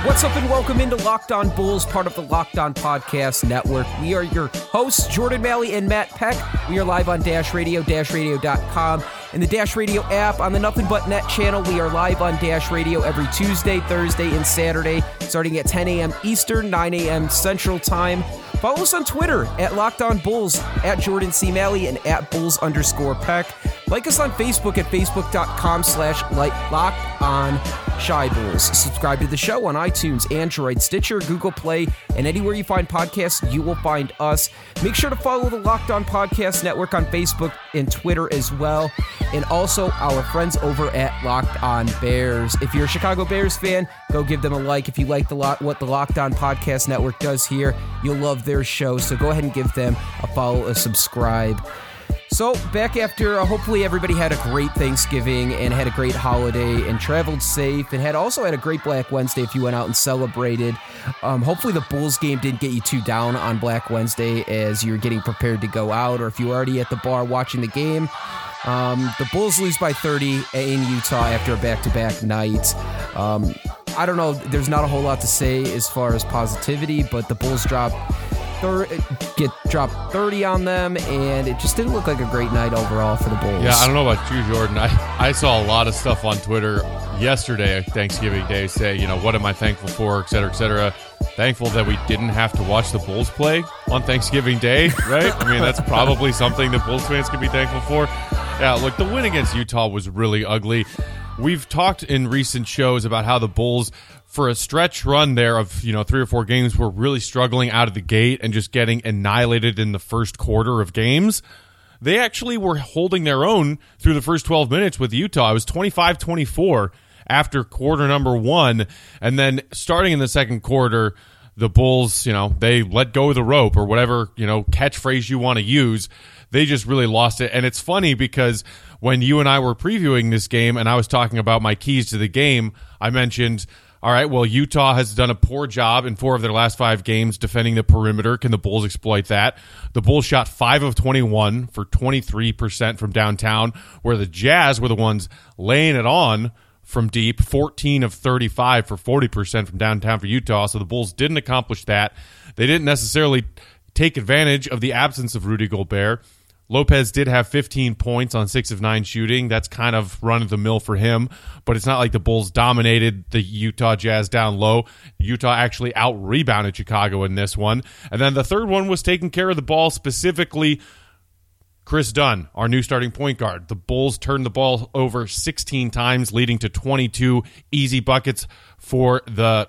What's up and welcome into Locked On Bulls, part of the Locked On Podcast Network. We are your hosts, Jordan Malley and Matt Peck. We are live on Dash Radio, dashradio.com, and the Dash Radio app on the Nothing But Net channel. We are live on Dash Radio every Tuesday, Thursday, and Saturday, starting at 10 a.m. Eastern, 9 a.m. Central Time. Follow us on Twitter at Locked On Bulls, at Jordan C. Malley, and at Bulls_Peck. Like us on Facebook at facebook.com/LockedOnShyBulls. Subscribe to the show on iTunes, Android, Stitcher, Google Play, and anywhere you find podcasts, you will find us. Make sure to follow the Locked On Podcast Network on Facebook and Twitter as well. And also our friends over at Locked On Bears. If you're a Chicago Bears fan, go give them a like. If you like what the Locked On Podcast Network does here, you'll love their show. So go ahead and give them a follow, a subscribe. So, back after, hopefully everybody had a great Thanksgiving and had a great holiday and traveled safe and also had a great Black Wednesday if you went out and celebrated. Hopefully the Bulls game didn't get you too down on Black Wednesday as you're getting prepared to go out, or if you were already at the bar watching the game. The Bulls lose by 30 in Utah after a back-to-back night. I don't know, there's not a whole lot to say as far as positivity, but the Bulls dropped 30 on them, and it just didn't look like a great night overall for the Bulls. Yeah, I don't know about you, Jordan. I saw a lot of stuff on Twitter yesterday, Thanksgiving Day, say, what am I thankful for, et cetera, et cetera. Thankful that we didn't have to watch the Bulls play on Thanksgiving Day, right? I mean, that's probably something that Bulls fans can be thankful for. Yeah, look, the win against Utah was really ugly. We've talked in recent shows about how the Bulls, for a stretch run there of 3 or 4 games, were really struggling out of the gate and just getting annihilated in the first quarter of games. They actually were holding their own through the first 12 minutes with Utah. It was 25-24 after quarter number 1, and then starting in the second quarter, the Bulls, they let go of the rope, or whatever catchphrase you want to use. They just really lost it. And it's funny because when you and I were previewing this game and I was talking about my keys to the game, I mentioned, all right, well, Utah has done a poor job in 4 of their last 5 games defending the perimeter. Can the Bulls exploit that? The Bulls shot 5 of 21 for 23% from downtown, where the Jazz were the ones laying it on from deep, 14 of 35 for 40% from downtown for Utah. So the Bulls didn't accomplish that. They didn't necessarily take advantage of the absence of Rudy Gobert. Lopez did have 15 points on 6 of 9 shooting. That's kind of run-of-the-mill for him, but it's not like the Bulls dominated the Utah Jazz down low. Utah actually out-rebounded Chicago in this one. And then the third one was taking care of the ball, specifically Chris Dunn, our new starting point guard. The Bulls turned the ball over 16 times, leading to 22 easy buckets for the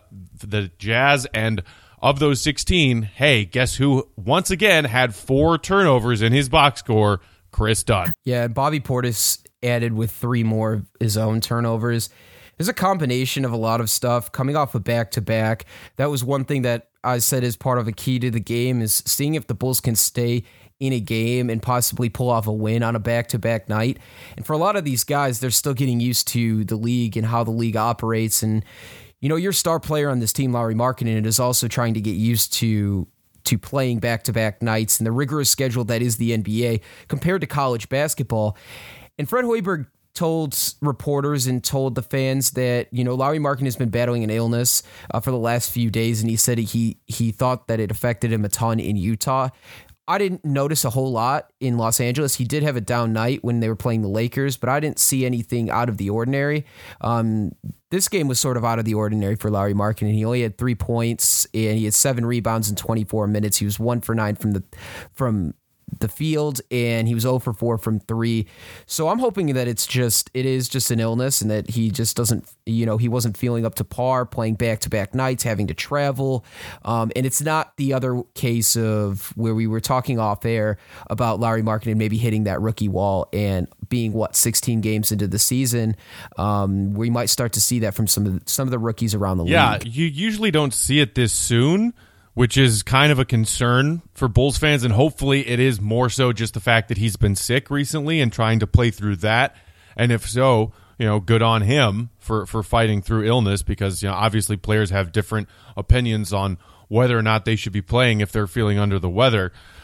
Jazz, and of those 16, hey, guess who once again had 4 turnovers in his box score? Chris Dunn. Yeah, Bobby Portis added with 3 more of his own turnovers. There's a combination of a lot of stuff coming off a back-to-back. That was one thing that I said is part of a key to the game, is seeing if the Bulls can stay in a game and possibly pull off a win on a back-to-back night. And for a lot of these guys, they're still getting used to the league and how the league operates. And your star player on this team, Lauri Markkanen, is also trying to get used to playing back-to-back nights and the rigorous schedule that is the NBA compared to college basketball. And Fred Hoiberg told reporters and told the fans that, Lauri Markkanen has been battling an illness for the last few days, and he said he thought that it affected him a ton in Utah. I didn't notice a whole lot in Los Angeles. He did have a down night when they were playing the Lakers, but I didn't see anything out of the ordinary. This game was sort of out of the ordinary for Lauri Markkanen. He only had 3 points, and he had 7 rebounds in 24 minutes. He was 1 for 9 from the field, and he was 0 for 4 from 3. So I'm hoping that it is just an illness, and that he just doesn't, he wasn't feeling up to par, playing back-to-back nights, having to travel. And it's not the other case of where we were talking off air about Lauri Markkanen maybe hitting that rookie wall and being 16 games into the season. We might start to see that from some of the rookies around the league. Yeah, you usually don't see it this soon, which is kind of a concern for Bulls fans, and hopefully it is more so just the fact that he's been sick recently and trying to play through that. And if so, good on him for fighting through illness, because obviously players have different opinions on whether or not they should be playing if they're feeling under the weather.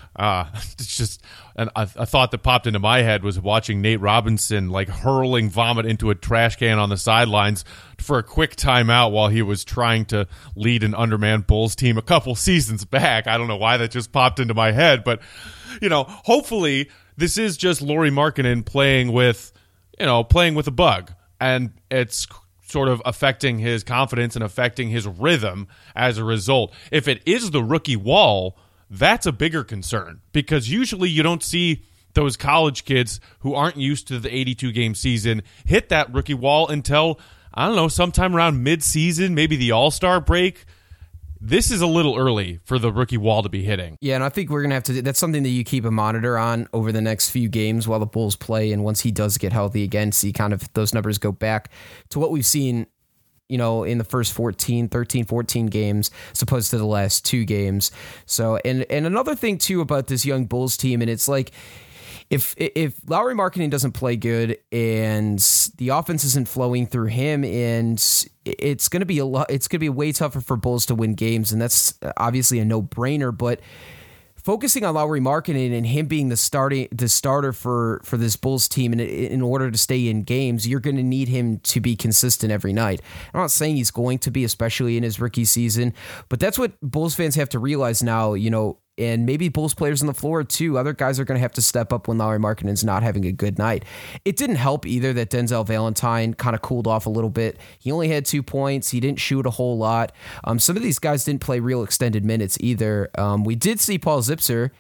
It's just a thought that popped into my head was watching Nate Robinson like hurling vomit into a trash can on the sidelines for a quick timeout while he was trying to lead an undermanned Bulls team a couple seasons back. I don't know why that just popped into my head, but hopefully this is just Lauri Markkanen playing with a bug, and it's sort of affecting his confidence and affecting his rhythm as a result. If it is the rookie wall, that's a bigger concern, because usually you don't see those college kids who aren't used to the 82-game season hit that rookie wall until, I don't know, sometime around mid-season, maybe the All-Star break. This is a little early for the rookie wall to be hitting. Yeah, and I think we're going to have to... That's something that you keep a monitor on over the next few games while the Bulls play, and once he does get healthy again, see kind of those numbers go back to what we've seen, in the first 13, 14 games, as opposed to the last 2 games. So, and another thing, too, about this young Bulls team, and it's like... If Lauri Markkanen doesn't play good and the offense isn't flowing through him, and it's going to be way tougher for Bulls to win games, and that's obviously a no-brainer. But focusing on Lauri Markkanen and him being the starter for this Bulls team, and in order to stay in games, you're going to need him to be consistent every night. I'm not saying he's going to be, especially in his rookie season, but that's what Bulls fans have to realize now. And maybe Bulls players on the floor too. Other guys are going to have to step up when Lauri Markkanen's not having a good night. It didn't help either that Denzel Valentine kind of cooled off a little bit. He only had 2 points. He didn't shoot a whole lot. Some of these guys didn't play real extended minutes either. We did see Paul Zipser,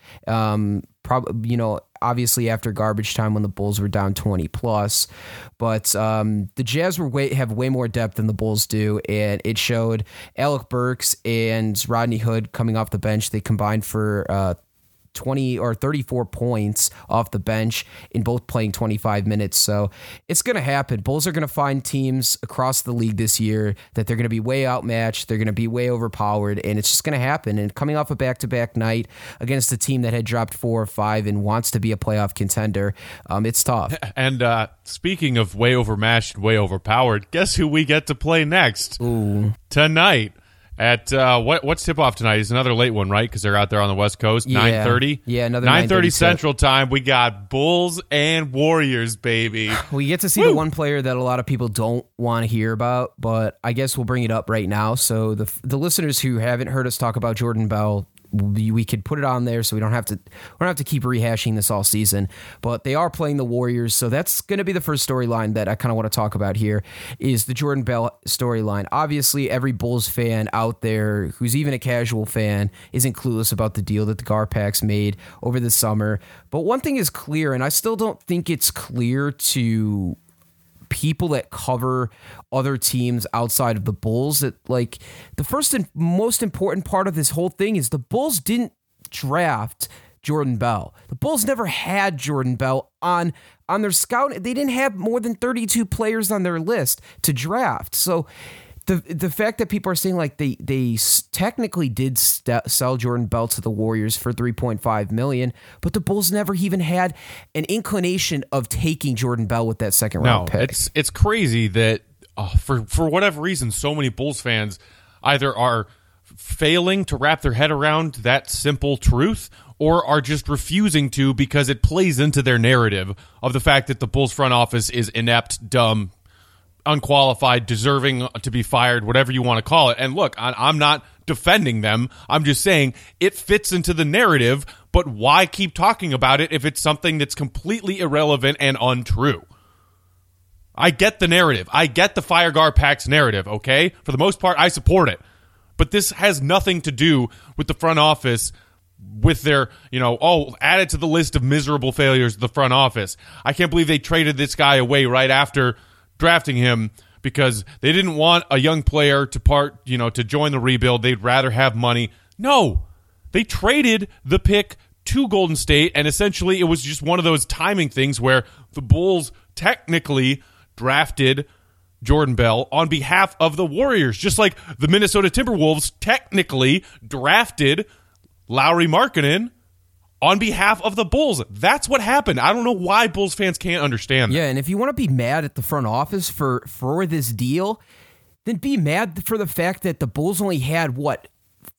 obviously after garbage time when the Bulls were down 20 plus, but the Jazz have way more depth than the Bulls do, and it showed. Alec Burks and Rodney Hood coming off the bench, they combined for 20 or 34 points off the bench in both playing 25 minutes. So it's going to happen. Bulls are going to find teams across the league this year that they're going to be way outmatched. They're going to be way overpowered, and it's just going to happen. And coming off a back-to-back night against a team that had dropped 4 or 5 and wants to be a playoff contender, it's tough. And speaking of way overmatched, way overpowered, guess who we get to play next? Ooh. Tonight. At what's tip-off tonight? It's another late one, right? Because they're out there on the West Coast. 9:30? Yeah, another 9:30 Central Time. We got Bulls and Warriors, baby. We get to see the one player that a lot of people don't want to hear about, but I guess we'll bring it up right now. So the listeners who haven't heard us talk about Jordan Bell, we could put it on there so we don't have to keep rehashing this all season. But they are playing the Warriors, so that's going to be the first storyline that I kind of want to talk about here, is the Jordan Bell storyline. Obviously, every Bulls fan out there who's even a casual fan isn't clueless about the deal that the Garpax made over the summer. But one thing is clear, and I still don't think it's clear to people that cover other teams outside of the Bulls, that like the first and most important part of this whole thing is the Bulls didn't draft Jordan Bell. The Bulls never had Jordan Bell on their scout. They didn't have more than 32 players on their list to draft. So the fact that people are saying like they technically did sell Jordan Bell to the Warriors for $3.5 million, but the Bulls never even had an inclination of taking Jordan Bell with that second round pick. It's crazy that for whatever reason, so many Bulls fans either are failing to wrap their head around that simple truth, or are just refusing to because it plays into their narrative of the fact that the Bulls front office is inept, dumb, unqualified, deserving to be fired, whatever you want to call it. And look, I'm not defending them. I'm just saying it fits into the narrative, but why keep talking about it if it's something that's completely irrelevant and untrue? I get the narrative. I get the Fire Garpax narrative, okay? For the most part, I support it. But this has nothing to do with the front office, with their, added to the list of miserable failures of the front office. I can't believe they traded this guy away right after drafting him because they didn't want a young player to join the rebuild. They'd rather have money. No, they traded the pick to Golden State, and essentially it was just one of those timing things where the Bulls technically drafted Jordan Bell on behalf of the Warriors, just like the Minnesota Timberwolves technically drafted Lauri Markkanen on behalf of the Bulls. That's what happened. I don't know why Bulls fans can't understand that. Yeah, and if you want to be mad at the front office for this deal, then be mad for the fact that the Bulls only had,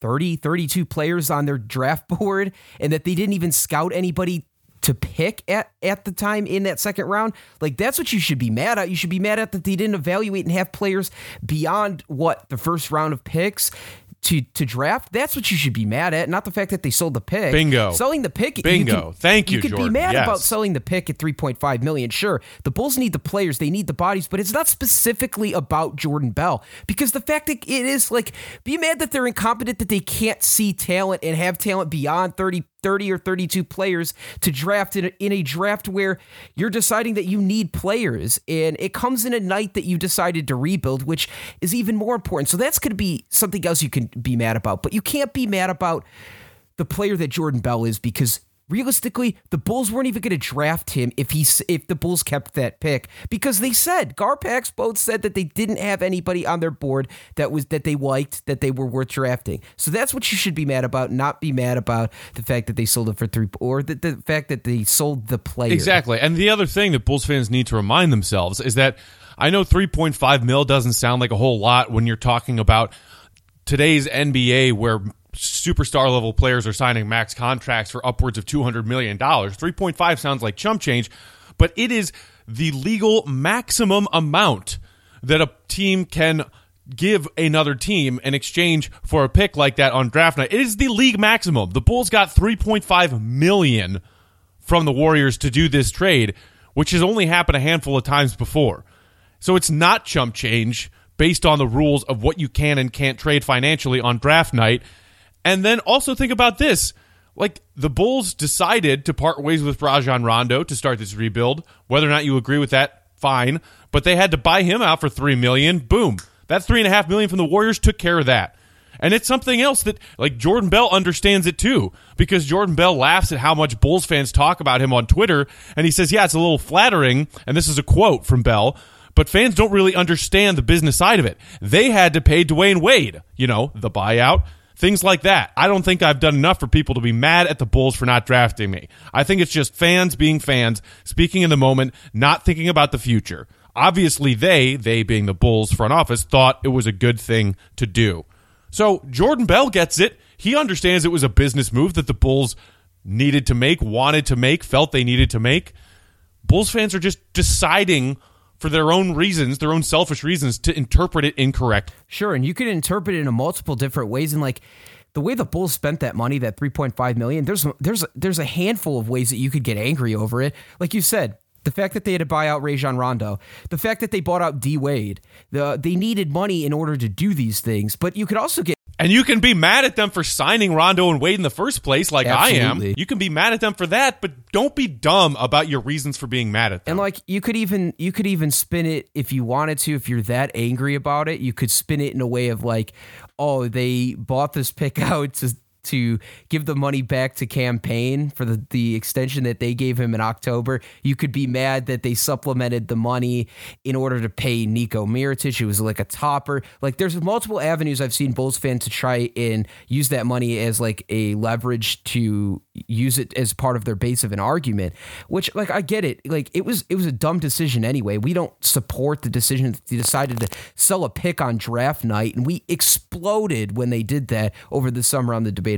32 players on their draft board and that they didn't even scout anybody to pick at the time in that second round. Like, that's what you should be mad at. You should be mad at that they didn't evaluate and have players beyond the first round of picks to draft. That's what you should be mad at, not the fact that they sold the pick. Bingo. Selling the pick. Bingo. Thank you, could Jordan. be mad Yes. about selling the pick at $3.5 million. Sure, the Bulls need the players, they need the bodies, but it's not specifically about Jordan Bell, because the fact that it is like, be mad that they're incompetent, that they can't see talent and have talent beyond 30 or 32 players to draft in a draft where you're deciding that you need players, and it comes in a night that you decided to rebuild, which is even more important. So that's going to be something else you can be mad about, but you can't be mad about the player that Jordan Bell is, because realistically, the Bulls weren't even going to draft him if the Bulls kept that pick, because they said, Garpax both said that they didn't have anybody on their board that they liked, that they were worth drafting. So that's what you should be mad about, not be mad about the fact that they sold it for $3, or the fact that they sold the player. Exactly. And the other thing that Bulls fans need to remind themselves is that I know $3.5 million doesn't sound like a whole lot when you're talking about today's NBA, where superstar level players are signing max contracts for upwards of $200 million. 3.5 sounds like chump change, but it is the legal maximum amount that a team can give another team in exchange for a pick like that on draft night. It is the league maximum. The Bulls got $3.5 million from the Warriors to do this trade, which has only happened a handful of times before. So it's not chump change based on the rules of what you can and can't trade financially on draft night. And then also think about this. Like, the Bulls decided to part ways with Rajon Rondo to start this rebuild. Whether or not you agree with that, fine. But they had to buy him out for $3 million. Boom. That $3.5 million from the Warriors took care of that. And it's something else that, like, Jordan Bell understands it too, because Jordan Bell laughs at how much Bulls fans talk about him on Twitter, and he says, yeah, it's a little flattering, and this is a quote from Bell, but fans don't really understand the business side of it. They had to pay Dwayne Wade, the buyout. Things like that. I don't think I've done enough for people to be mad at the Bulls for not drafting me. I think it's just fans being fans, speaking in the moment, not thinking about the future. Obviously, they being the Bulls front office, thought it was a good thing to do. So Jordan Bell gets it. He understands it was a business move that the Bulls needed to make, wanted to make, felt they needed to make. Bulls fans are just deciding for their own reasons, their own selfish reasons, to interpret it incorrect. Sure, and you can interpret it in multiple different ways. And like the way the Bulls spent that money, that $3.5 million, there's a handful of ways that you could get angry over it. Like you said, the fact that they had to buy out Rajon Rondo, the fact that they bought out D Wade, they needed money in order to do these things. But you could also get. And you can be mad at them for signing Rondo and Wade in the first place, like Absolutely. I am. You can be mad at them for that, but don't be dumb about your reasons for being mad at them. And like you could even spin it if you wanted to. If you're that angry about it, you could spin it in a way of like, oh, they bought this pick out to give the money back to campaign for the extension that they gave him in October. You could be mad that they supplemented the money in order to pay Nico Mirotic. It was like a topper. Like, there's multiple avenues I've seen Bulls fans to try and use that money as like a leverage to use it as part of their base of an argument, which, like, I get it. Like, it was a dumb decision anyway. We don't support the decision that they decided to sell a pick on draft night, and we exploded when they did that over the summer on the debate.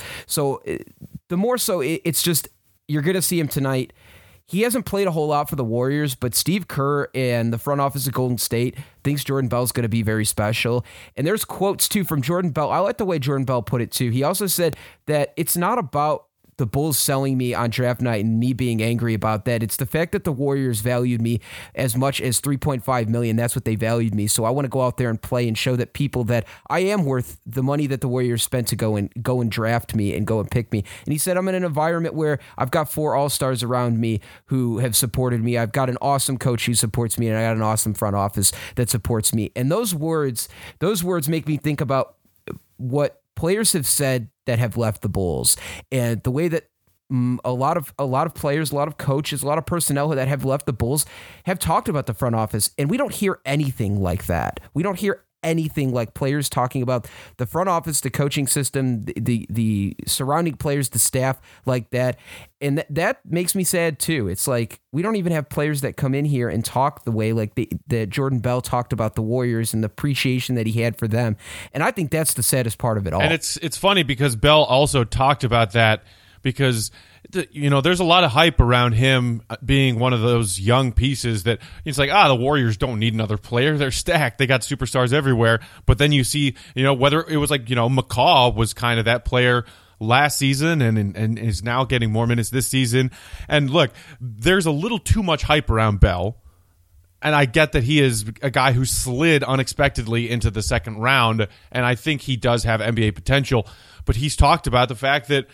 So the more so, it's just, you're going to see him tonight. He hasn't played a whole lot for the Warriors, but Steve Kerr and the front office of Golden State thinks Jordan Bell's going to be very special. And there's quotes too from Jordan Bell. I like the way Jordan Bell put it too. He also said that it's not about the Bulls selling me on draft night and me being angry about that. It's the fact that the Warriors valued me as much as $3.5 million. That's what they valued me. So I want to go out there and play and show that people that I am worth the money that the Warriors spent to go and draft me and go and pick me. And he said, I'm in an environment where I've got 4 all-stars around me who have supported me. I've got an awesome coach who supports me, and I got an awesome front office that supports me. And those words make me think about what players have said that have left the Bulls, and the way that a lot of players, a lot of coaches, a lot of personnel that have left the Bulls have talked about the front office, and we don't hear anything like that. We don't hear anything like players talking about the front office, the coaching system, the surrounding players, the staff like that. And that makes me sad too. It's like we don't even have players that come in here and talk the way like that Jordan Bell talked about the Warriors and the appreciation that he had for them. And I think that's the saddest part of it all. And it's funny because Bell also talked about that because there's a lot of hype around him being one of those young pieces that it's like, the Warriors don't need another player. They're stacked. They got superstars everywhere. But then you see, whether it was like, McCaw was kind of that player last season and is now getting more minutes this season. And look, there's a little too much hype around Bell. And I get that he is a guy who slid unexpectedly into the second round. And I think he does have NBA potential. But he's talked about the fact that,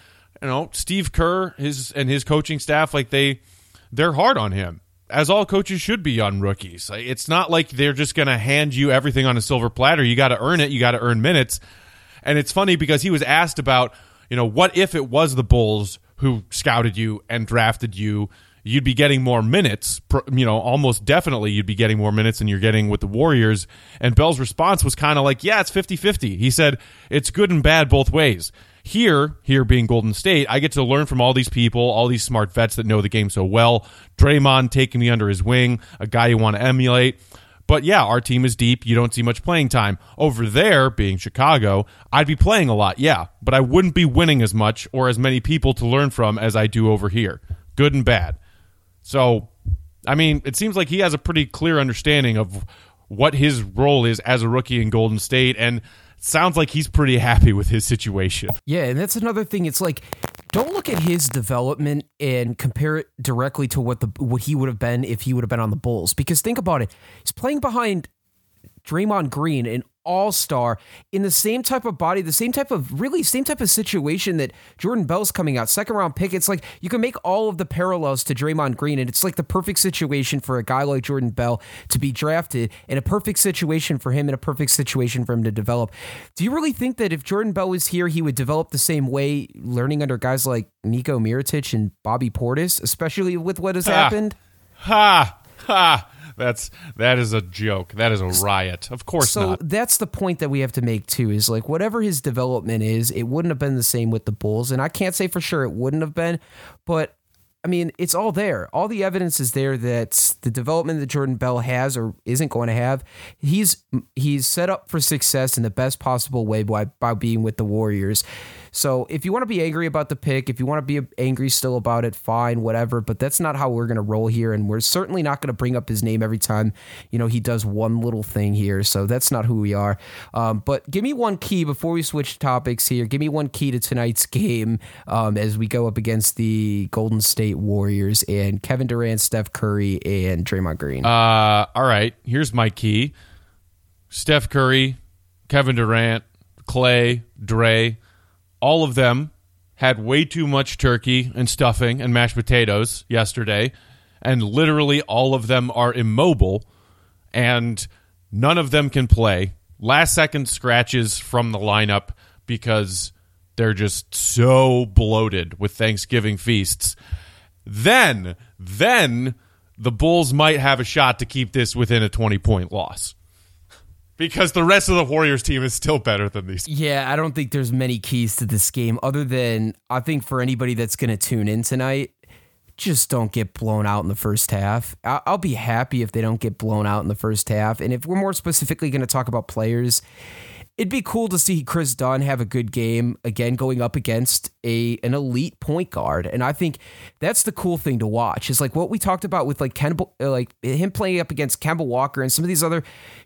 Steve Kerr and his coaching staff, like they're hard on him, as all coaches should be on rookies. It's not like they're just going to hand you everything on a silver platter. You got to earn it. You got to earn minutes. And it's funny because he was asked about, what if it was the Bulls who scouted you and drafted you? You'd be getting more minutes, almost definitely you'd be getting more minutes than you're getting with the Warriors. And Bell's response was kind of like, yeah, it's 50-50. He said, it's good and bad both ways. Here being Golden State, I get to learn from all these people, all these smart vets that know the game so well. Draymond taking me under his wing, a guy you want to emulate. But yeah, our team is deep. You don't see much playing time. Over there, being Chicago, I'd be playing a lot, yeah. But I wouldn't be winning as much or as many people to learn from as I do over here. Good and bad. So, I mean, it seems like he has a pretty clear understanding of what his role is as a rookie in Golden State, and it sounds like he's pretty happy with his situation. Yeah, and that's another thing. It's like, don't look at his development and compare it directly to what he would have been if he would have been on the Bulls. Because think about it. He's playing behind Draymond Green, an all-star, in the same type of body, the same type of situation that Jordan Bell's coming out, second-round pick. It's like you can make all of the parallels to Draymond Green, and it's like the perfect situation for a guy like Jordan Bell to be drafted, and a perfect situation for him, and a perfect situation for him to develop. Do you really think that if Jordan Bell was here, he would develop the same way, learning under guys like Niko Mirotic and Bobby Portis, especially with what has happened? That is a joke. That is a riot. Of course not. So that's the point that we have to make too, is like whatever his development is, it wouldn't have been the same with the Bulls. And I can't say for sure it wouldn't have been, but I mean, it's all there. All the evidence is there that the development that Jordan Bell has or isn't going to have, he's set up for success in the best possible way by being with the Warriors. So if you want to be angry about the pick, if you want to be angry still about it, fine, whatever. But that's not how we're going to roll here. And we're certainly not going to bring up his name every time, he does one little thing here. So that's not who we are. But give me one key before we switch topics here. Give me one key to tonight's game as we go up against the Golden State Warriors and Kevin Durant, Steph Curry, and Draymond Green. All right, here's my key. Steph Curry, Kevin Durant, Clay, Dre, all of them had way too much turkey and stuffing and mashed potatoes yesterday, and literally all of them are immobile, and none of them can play. Last-second scratches from the lineup because they're just so bloated with Thanksgiving feasts. Then the Bulls might have a shot to keep this within a 20-point loss. Because the rest of the Warriors team is still better than these. Yeah, I don't think there's many keys to this game other than I think for anybody that's going to tune in tonight, just don't get blown out in the first half. I'll be happy if they don't get blown out in the first half. And if we're more specifically going to talk about players, it'd be cool to see Chris Dunn have a good game, again, going up against an elite point guard. And I think that's the cool thing to watch. Is like what we talked about with like him playing up against Kemba Walker and some of these other,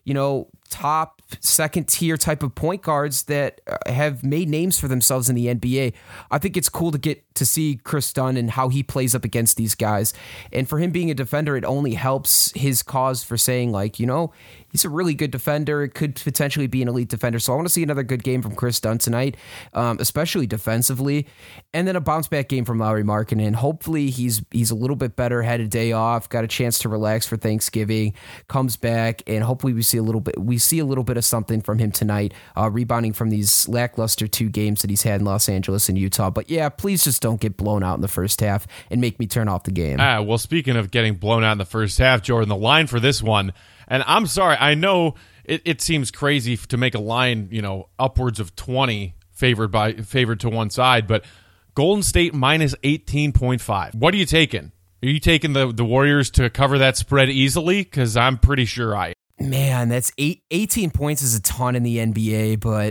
top second tier type of point guards that have made names for themselves in the NBA. I think it's cool to get to see Chris Dunn and how he plays up against these guys. And for him being a defender, it only helps his cause for saying he's a really good defender. It could potentially be an elite defender. So I want to see another good game from Chris Dunn tonight, especially defensively. And then a bounce back game from Lauri Markkanen. Hopefully he's a little bit better, had a day off, got a chance to relax for Thanksgiving, comes back, and hopefully we see a little bit of something from him tonight, rebounding from these lackluster 2 games that he's had in Los Angeles and Utah. But yeah, please just don't get blown out in the first half and make me turn off the game. Well, speaking of getting blown out in the first half, Jordan, the line for this one, and I'm sorry, I know it seems crazy to make a line, upwards of 20 favored to one side, but Golden State minus 18.5. What are you taking? Are you taking the Warriors to cover that spread easily? Because I'm pretty sure I am. Man, that's 18 points is a ton in the NBA, but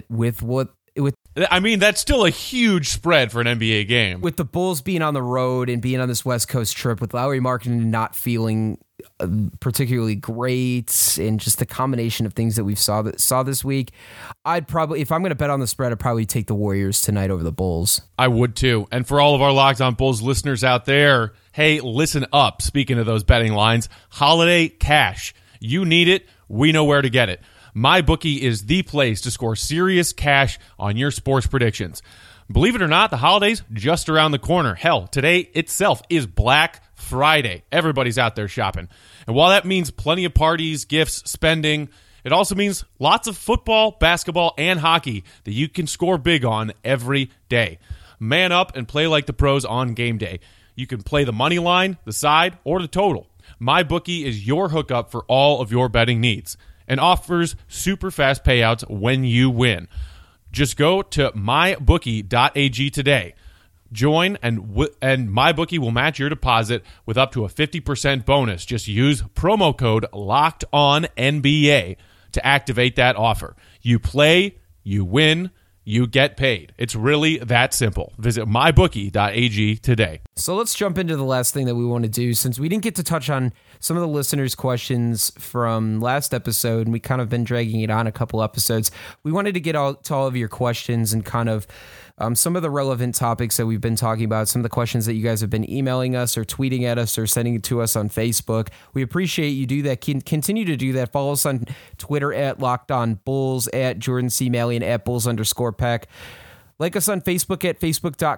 that's still a huge spread for an NBA game. With the Bulls being on the road and being on this West Coast trip, with Lauri Markkanen not feeling particularly great, and just the combination of things that we've saw this week, I'd probably, if I'm going to bet on the spread, I'd probably take the Warriors tonight over the Bulls. I would too. And for all of our Locked On Bulls listeners out there, hey, listen up. Speaking of those betting lines, holiday cash. You need it. We know where to get it. MyBookie is the place to score serious cash on your sports predictions. Believe it or not, the holidays just around the corner. Hell, today itself is Black Friday. Everybody's out there shopping. And while that means plenty of parties, gifts, spending, it also means lots of football, basketball, and hockey that you can score big on every day. Man up and play like the pros on game day. You can play the money line, the side, or the total. MyBookie is your hookup for all of your betting needs and offers super fast payouts when you win. Just go to mybookie.ag today. Join, and MyBookie will match your deposit with up to a 50% bonus. Just use promo code LOCKEDONNBA to activate that offer. You play, you win, you get paid. It's really that simple. Visit mybookie.ag today. So let's jump into the last thing that we want to do, since we didn't get to touch on some of the listeners' questions from last episode, and we kind of been dragging it on a couple episodes. We wanted to get to all of your questions and kind of some of the relevant topics that we've been talking about, some of the questions that you guys have been emailing us or tweeting at us or sending it to us on Facebook. We appreciate you do that. Continue to do that. Follow us on Twitter at Locked On Bulls, at Jordan C. Malian, at Bulls_Peck. Like us on Facebook at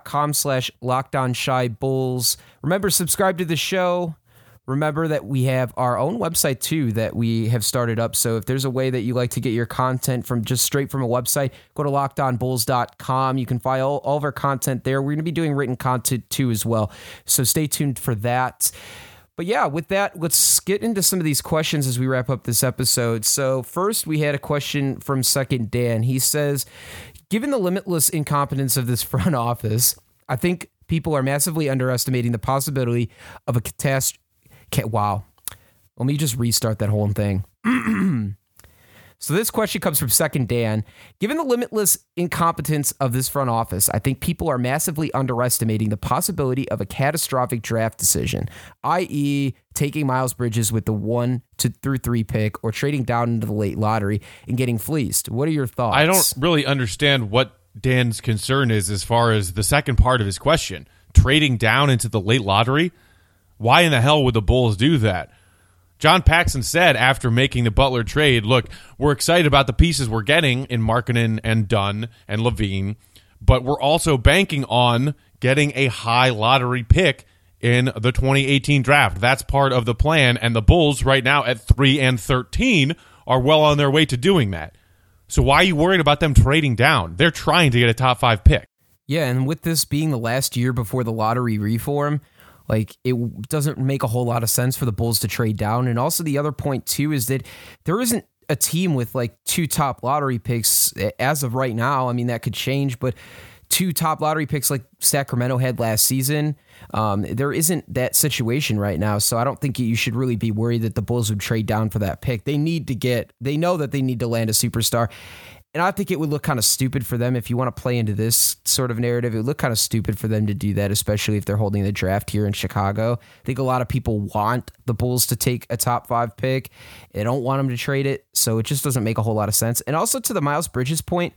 facebook.com/LockedOnShyBulls. Remember, subscribe to the show. Remember that we have our own website too that we have started up. So if there's a way that you like to get your content from just straight from a website, go to lockedonbulls.com. You can find all of our content there. We're going to be doing written content too as well. So stay tuned for that. But yeah, with that, let's get into some of these questions as we wrap up this episode. So first, we had a question from Second Dan. He says, given the limitless incompetence of this front office, I think people are massively underestimating the possibility of a catastrophe. Wow. Let me just restart that whole thing. So this question comes from Second Dan. Given the limitless incompetence of this front office, I think people are massively underestimating the possibility of a catastrophic draft decision, i.e. taking Miles Bridges with the 1 through 3 pick or trading down into the late lottery and getting fleeced. What are your thoughts? I don't really understand what Dan's concern is as far as the second part of his question. Trading down into the late lottery? Why in the hell would the Bulls do that? John Paxson said after making the Butler trade, look, we're excited about the pieces we're getting in Markkanen and Dunn and Levine, but we're also banking on getting a high lottery pick in the 2018 draft. That's part of the plan, and the Bulls right now at 3-13 are well on their way to doing that. So why are you worried about them trading down? They're trying to get a top 5 pick. Yeah, and with this being the last year before the lottery reform, it doesn't make a whole lot of sense for the Bulls to trade down. And also the other point, too, is that there isn't a team with 2 top lottery picks as of right now. I mean, that could change, but 2 top lottery picks like Sacramento had last season, there isn't that situation right now. So I don't think you should really be worried that the Bulls would trade down for that pick. They know that they need to land a superstar. And I think it would look kind of stupid for them if you want to play into this sort of narrative. It would look kind of stupid for them to do that, especially if they're holding the draft here in Chicago. I think a lot of people want the Bulls to take a top 5 pick. They don't want them to trade it, so it just doesn't make a whole lot of sense. And also to the Miles Bridges point,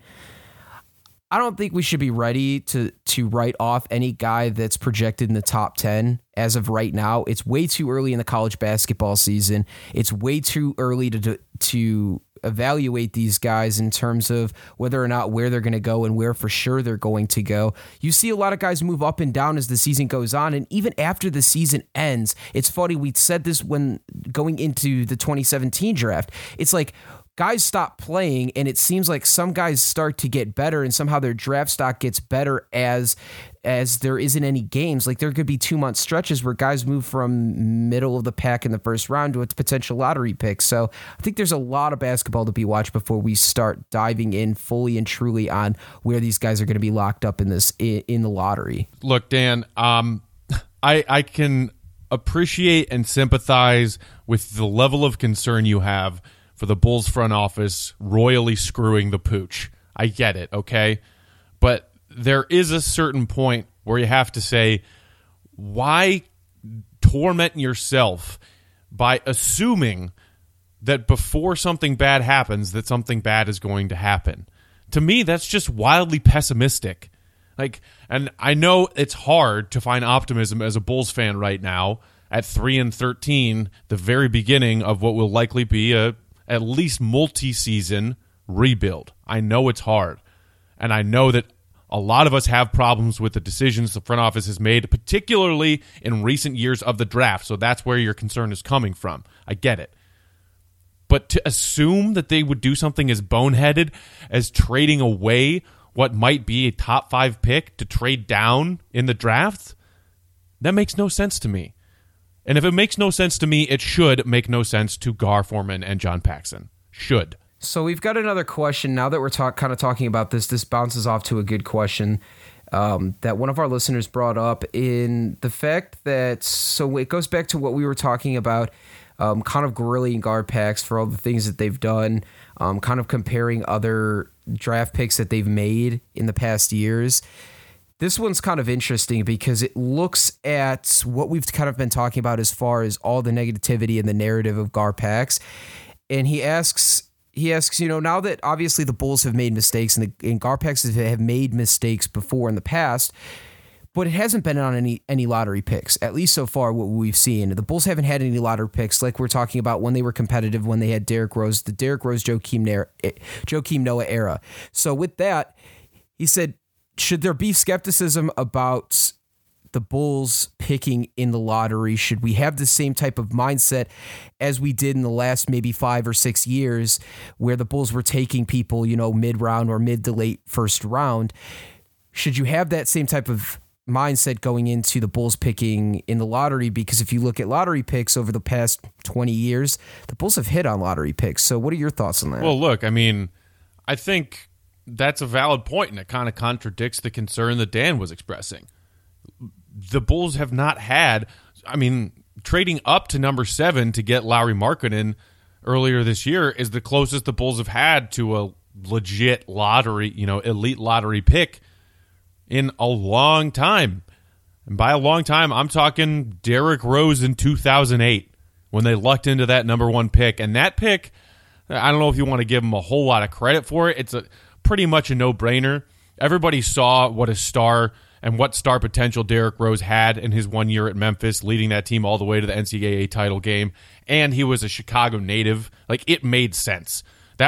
I don't think we should be ready to write off any guy that's projected in the top 10 as of right now. It's way too early in the college basketball season. It's way too early to evaluate these guys in terms of whether or not where they're going to go and where for sure they're going to go. You see a lot of guys move up and down as the season goes on, and even after the season ends. It's funny, we said this when going into the 2017 draft. It's like guys stop playing, and it seems like some guys start to get better, and somehow their draft stock gets better as there isn't any games. Like there could be 2-month stretches where guys move from middle of the pack in the first round to a potential lottery pick. So I think there's a lot of basketball to be watched before we start diving in fully and truly on where these guys are going to be locked up in the lottery. Look, Dan, I can appreciate and sympathize with the level of concern you have for the Bulls front office royally screwing the pooch. I get it, okay? But there is a certain point where you have to say, why torment yourself by assuming that before something bad happens, that something bad is going to happen? To me, that's just wildly pessimistic. And I know it's hard to find optimism as a Bulls fan right now at 3-13, the very beginning of what will likely be at least multi-season rebuild. I know it's hard. And I know that a lot of us have problems with the decisions the front office has made, particularly in recent years of the draft. So that's where your concern is coming from. I get it. But to assume that they would do something as boneheaded as trading away what might be a top 5 pick to trade down in the draft, that makes no sense to me. And if it makes no sense to me, it should make no sense to Gar Forman and John Paxson. Should. So we've got another question. Now that we're kind of talking about this bounces off to a good question that one of our listeners brought up in the fact that, so it goes back to what we were talking about, kind of grilling GarPax for all the things that they've done, kind of comparing other draft picks that they've made in the past years. This one's kind of interesting because it looks at what we've kind of been talking about as far as all the negativity and the narrative of GarPax. And he asks, now that obviously the Bulls have made mistakes and GarPax have made mistakes before in the past, but it hasn't been on any lottery picks, at least so far what we've seen. The Bulls haven't had any lottery picks like we're talking about when they were competitive, when they had Derrick Rose, the Derrick Rose, Joakim Noah era. So with that, he said, should there be skepticism about the Bulls picking in the lottery? Should we have the same type of mindset as we did in the last maybe 5 or 6 years where the Bulls were taking people, mid-round or mid to late first round? Should you have that same type of mindset going into the Bulls picking in the lottery? Because if you look at lottery picks over the past 20 years, the Bulls have hit on lottery picks. So what are your thoughts on that? Well, look, I think that's a valid point, and it kind of contradicts the concern that Dan was expressing. The Bulls have not had, trading up to number 7 to get Lauri Markkanen earlier this year is the closest the Bulls have had to a legit lottery, elite lottery pick in a long time. And by a long time, I'm talking Derrick Rose in 2008 when they lucked into that number 1 pick. And that pick, I don't know if you want to give them a whole lot of credit for it. It's pretty much a no-brainer. Everybody saw what star potential Derrick Rose had in his 1 year at Memphis, leading that team all the way to the NCAA title game. And he was a Chicago native. It made sense.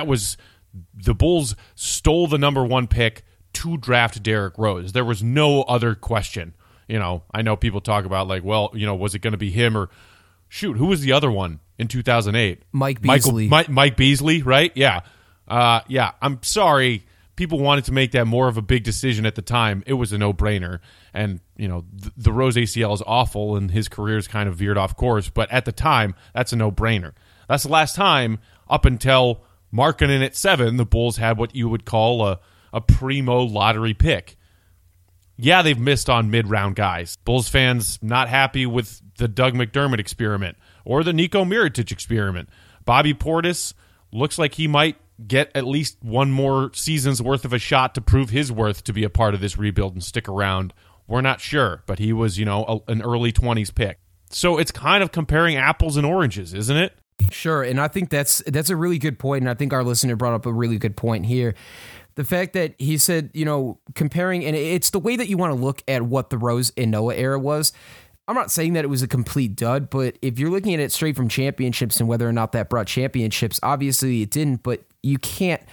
The Bulls stole the number 1 pick to draft Derrick Rose. There was no other question. I know people talk about was it going to be him or who was the other one in 2008? Mike Beasley. Mike Beasley, right? Yeah. I'm sorry. People wanted to make that more of a big decision at the time. It was a no-brainer. And, the Rose ACL is awful and his career's kind of veered off course. But at the time, that's a no-brainer. That's the last time up until Markkanen at 7, the Bulls had what you would call a primo lottery pick. Yeah, they've missed on mid-round guys. Bulls fans not happy with the Doug McDermott experiment or the Nico Mirotic experiment. Bobby Portis looks like he might get at least one more season's worth of a shot to prove his worth to be a part of this rebuild and stick around. We're not sure, but he was, an early 20s pick. So it's kind of comparing apples and oranges, isn't it? Sure, and I think that's a really good point, and I think our listener brought up a really good point here. The fact that he said, comparing, and it's the way that you want to look at what the Rose and Noah era was. I'm not saying that it was a complete dud, but if you're looking at it straight from championships and whether or not that brought championships, obviously it didn't, but you can't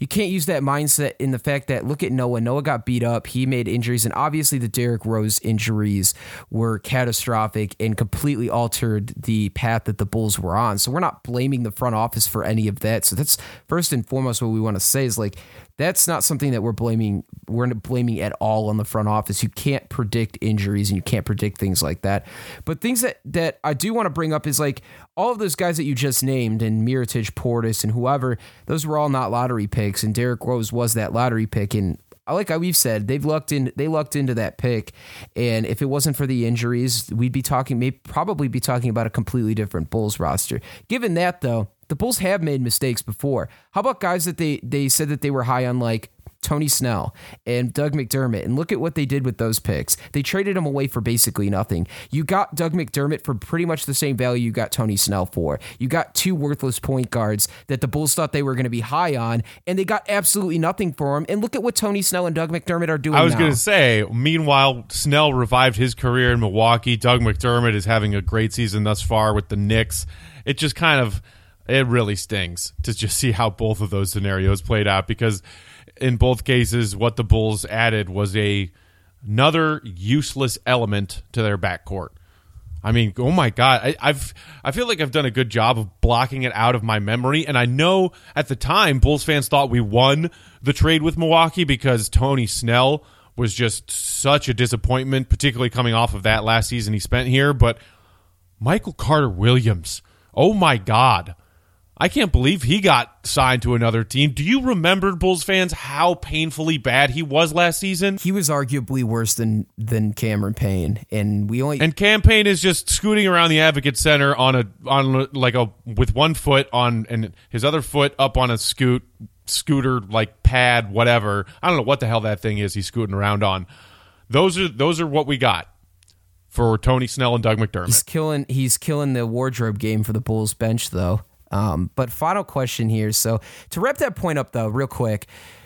you can't use that mindset in the fact that look at Noah. Noah got beat up. He made injuries, and obviously the Derrick Rose injuries were catastrophic and completely altered the path that the Bulls were on. So we're not blaming the front office for any of that. So that's first and foremost what we want to say is like, that's not something that we're blaming. We're not blaming at all on the front office. You can't predict injuries and you can't predict things like that. But things that I do want to bring up is like all of those guys that you just named and Mirotic, Portis, and whoever, those were all not lottery picks. And Derrick Rose was that lottery pick. And like we've said, they lucked into that pick. And if it wasn't for the injuries, we'd be probably be talking about a completely different Bulls roster. Given that, though, the Bulls have made mistakes before. How about guys that they said that they were high on, like Tony Snell and Doug McDermott, and look at what they did with those picks. They traded them away for basically nothing. You got Doug McDermott for pretty much the same value you got Tony Snell for. You got two worthless point guards that the Bulls thought they were going to be high on, and they got absolutely nothing for them. And look at what Tony Snell and Doug McDermott are doing now. I was going to say, meanwhile, Snell revived his career in Milwaukee. Doug McDermott is having a great season thus far with the Knicks. It just kind of, it really stings to just see how both of those scenarios played out, because in both cases, what the Bulls added was another useless element to their backcourt. I mean, oh my God, I feel like I've done a good job of blocking it out of my memory, and I know at the time Bulls fans thought we won the trade with Milwaukee because Tony Snell was just such a disappointment, particularly coming off of that last season he spent here. But Michael Carter-Williams, oh my God, I can't believe he got signed to another team. Do you remember, Bulls fans, how painfully bad he was last season? He was arguably worse than Cameron Payne, and Cam Payne is just scooting around the Advocate Center with one foot on and his other foot up on a scooter like pad, whatever. I don't know what the hell that thing is he's scooting around on. Those are what we got for Tony Snell and Doug McDermott. He's killing the wardrobe game for the Bulls bench, though. But final question here. So to wrap that point up, though, real quick,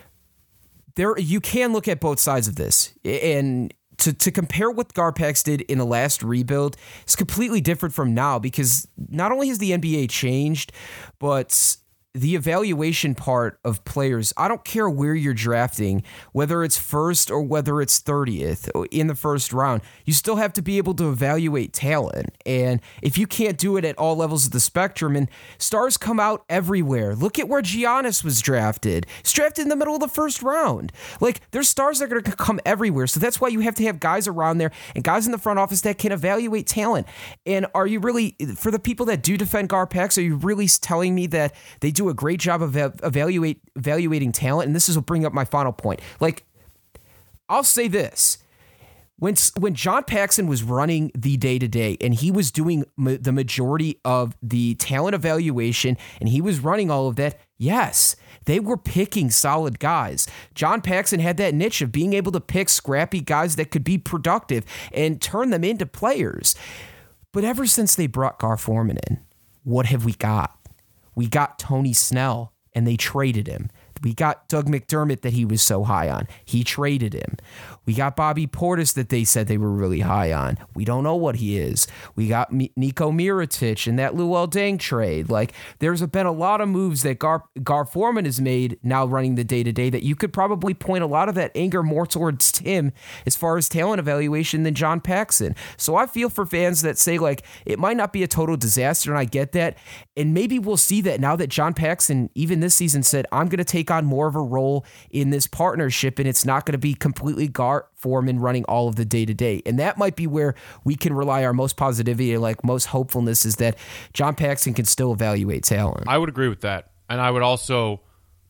you can look at both sides of this, and to compare what Garpax did in the last rebuild is completely different from now, because not only has the NBA changed, but the evaluation part of players, I don't care where you're drafting, whether it's first or whether it's 30th in the first round, you still have to be able to evaluate talent. And if you can't do it at all levels of the spectrum, and stars come out everywhere. Look at where Giannis was drafted. He's drafted in the middle of the first round. Like, there's stars that are going to come everywhere. So that's why you have to have guys around there and guys in the front office that can evaluate talent. And are you really, for the people that do defend Garpax, are you really telling me that they do a great job of evaluating talent? And this is what bring up my final point. Like, I'll say this. When John Paxson was running the day-to-day and he was doing the majority of the talent evaluation and he was running all of that, yes, they were picking solid guys. John Paxson had that niche of being able to pick scrappy guys that could be productive and turn them into players. But ever since they brought Gar Forman in, what have we got? We got Tony Snell, and they traded him. We got Doug McDermott that he was so high on. He traded him. We got Bobby Portis that they said they were really high on. We don't know what he is. We got Niko Mirotic and that Luol Deng trade. Like, there's been a lot of moves that Gar Forman has made now running the day-to-day that you could probably point a lot of that anger more towards him as far as talent evaluation than John Paxson. So I feel for fans that say, like, it might not be a total disaster, and I get that. And maybe we'll see that now that John Paxson, even this season, said, I'm going to take on more of a role in this partnership, and it's not going to be completely Gar Forman running all of the day-to-day. And that might be where we can rely our most positivity, like most hopefulness, is that John Paxson can still evaluate talent. I would agree with that. And I would also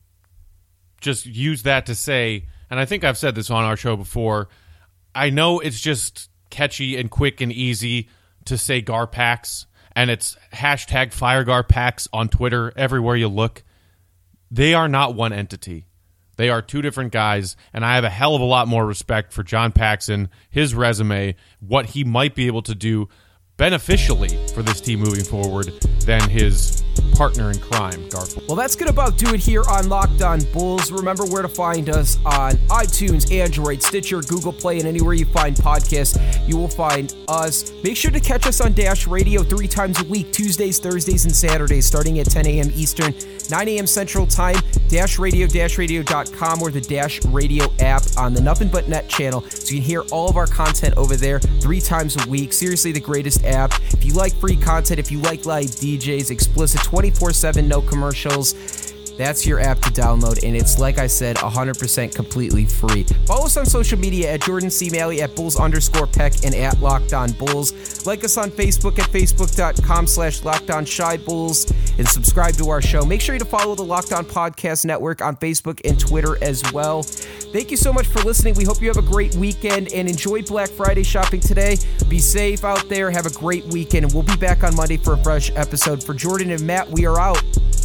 just use that to say, and I think I've said this on our show before, I know it's just catchy and quick and easy to say Garpax, and it's hashtag FireGarPax on Twitter everywhere you look. They are not one entity. They are two different guys, and I have a hell of a lot more respect for John Paxson, his resume, what he might be able to do beneficially for this team moving forward than his partner in crime, Garfield. Well, that's going to about do it here on Locked On Bulls. Remember where to find us on iTunes, Android, Stitcher, Google Play, and anywhere you find podcasts, you will find us. Make sure to catch us on Dash Radio 3 times a week, Tuesdays, Thursdays, and Saturdays, starting at 10 a.m. Eastern, 9 a.m. Central Time, dashradio.com or the Dash Radio app on the Nothing But Net channel, so you can hear all of our content over there 3 times a week. Seriously, the greatest app. If you like free content, if you like live DJs, explicit 24/7, no commercials, that's your app to download, and it's, like I said, 100% completely free. Follow us on social media at Jordan C. Malley, at Bulls_Peck, and at Locked On Bulls. Like us on Facebook at facebook.com/LockedOnShyBulls, and subscribe to our show. Make sure you follow the Locked On Podcast Network on Facebook and Twitter as well. Thank you so much for listening. We hope you have a great weekend and enjoy Black Friday shopping today. Be safe out there. Have a great weekend, and we'll be back on Monday for a fresh episode. For Jordan and Matt, we are out.